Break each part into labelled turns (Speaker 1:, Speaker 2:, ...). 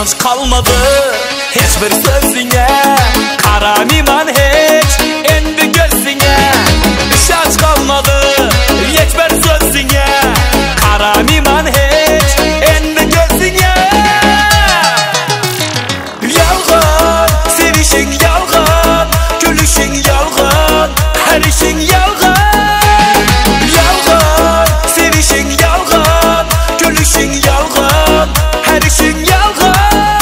Speaker 1: İnanç kalmadı hiçbir sözüne, karamıman hiç endi gözüne. İşaç kalmadı hiçbir sözüne, karamıman hiç endi gözüne. Yalgan sevişin yalgan, gülüşün yalgan, her işin yalgan. Yalgan sevişin yalgan, gülüşün yalgan, her işin yalgan.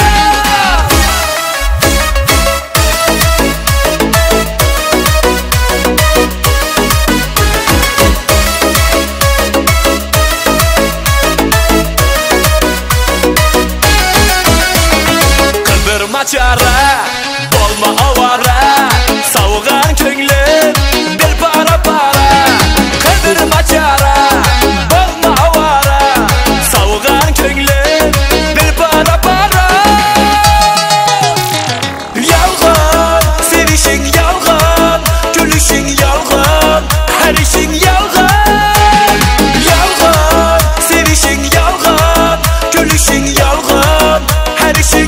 Speaker 1: Kıldırma çare, olma avara, savgan könglim bil para para. Kıldırma çare, olma avara, savgan könglim bil para para. Yalgan sevişin yalgan, gülüşün yalgan, her işin yalgan. Yalgan sevişin yalgan, gülüşün yalgan, her işin